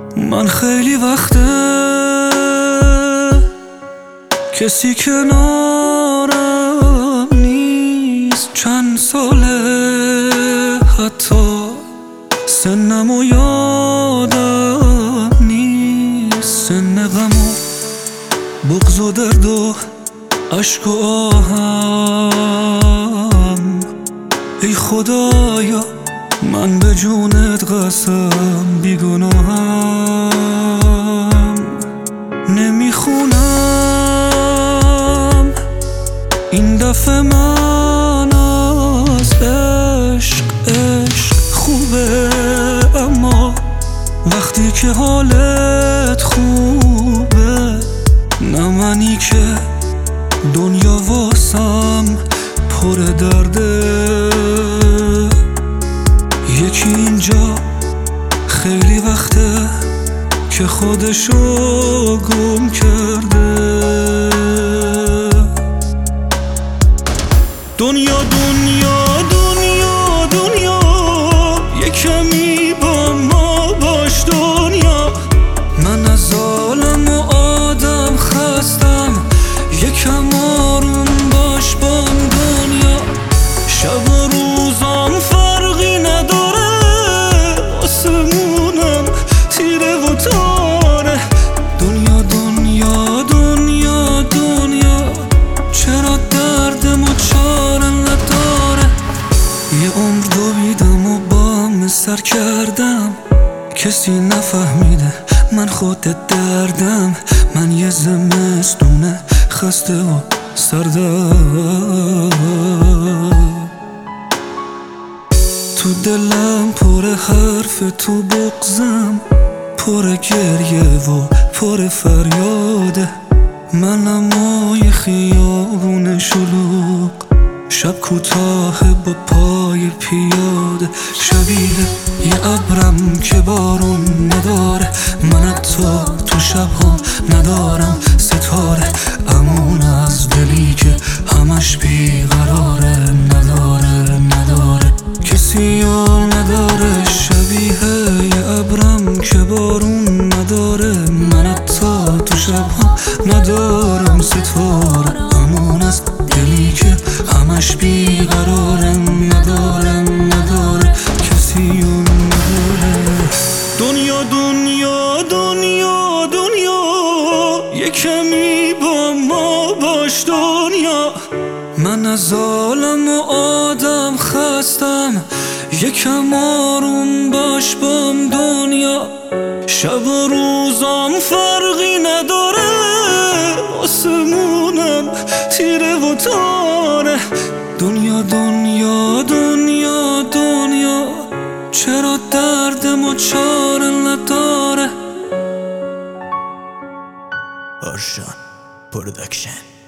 من خیلی وقته کسی کنارم نیست، چند ساله حتی سنمو یادم نیست، سن غم و بغض و درد و عشق و آهم. ای خدایا من به جونت قسم بیگناهم، نمیخونم این دفعه من از عشق خوبه، اما وقتی که حالت خوبه نه منی که دنیا واسم پر درده. یکی اینجا خیلی وقته که خودشو گم کرده. دنیا دنیا دنیا دنیا یه کمی با ما باش دنیا. من از عالم و آدم خستم، یکم آروم باش بام دنیا. شب و روزام فرقی نداره، آسمونم تیره و تاره. دنیا دنیا دنیا دنیا چرا دردم و چاره نداره. یه عمر دویدم و بام سر کردم، کسی نفهمیده من خود دردم. من یه زمستونه خسته و سردم، تو دلم پر حرف، تو بغضم پر گریه و پر فریاده. منم یه خیابون شلوغ، شب کوتاه با پای پیاده. شبیه یه ابرم که بارون نداره، من حتی تو شب‌ها ندارم ستاره. امون از دلی که همش بیقراره، نداره کسی یار نداره. شبیه یه ابرم که بارون نداره، من حتی تو شب‌ها ندارم ستاره. امون از دلی که همش بیقراره، نداره کسی یار نداره. دنیا دنیا دنیا دنیا یه کمی با ما باش دنیا. من از عالم و آدم خستم، یکم آروم باش بام دنیا. شب و روزام فرقی نداره، آسمونم تیره و تاره. دنیا دنیا دنیا دنیا چرا دردم و چاره نداره. Ocean Production.